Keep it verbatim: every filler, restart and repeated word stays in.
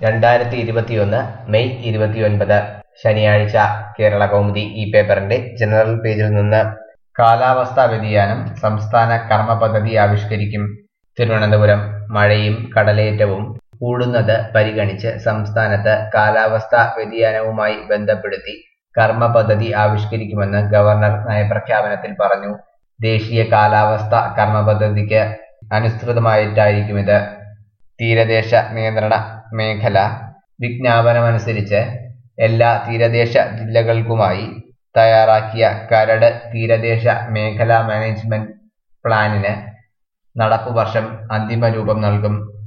രണ്ടായിരത്തി ഇരുപത്തിയൊന്ന് മെയ് ഇരുപത്തിയൊൻപത് ശനിയാഴ്ച കേരള കൗമുദി ഈ പേപ്പറിന്റെ ജനറൽ പേജിൽ നിന്ന് കാലാവസ്ഥാ വ്യതിയാനം സംസ്ഥാന കർമ്മ പദ്ധതി ആവിഷ്കരിക്കും. തിരുവനന്തപുരം മഴയും കടലേറ്റവും കൂടുന്നത് പരിഗണിച്ച് സംസ്ഥാനത്ത് കാലാവസ്ഥാ വ്യതിയാനവുമായി ബന്ധപ്പെടുത്തി കർമ്മ പദ്ധതി ആവിഷ്കരിക്കുമെന്ന് ഗവർണർ നയപ്രഖ്യാപനത്തിൽ പറഞ്ഞു. ദേശീയ കാലാവസ്ഥാ കർമ്മ പദ്ധതിക്ക് അനുസൃതമായിട്ടായിരിക്കും ഇത്. തീരദേശ നിയന്ത്രണ മേഖല വിജ്ഞാപനമനുസരിച്ച് എല്ലാ തീരദേശ ജില്ലകൾക്കുമായി തയ്യാറാക്കിയ കരട് തീരദേശ മേഖലാ മാനേജ്മെന്റ് പ്ലാനിന് നടപ്പുവർഷം അന്തിമ രൂപം നൽകും.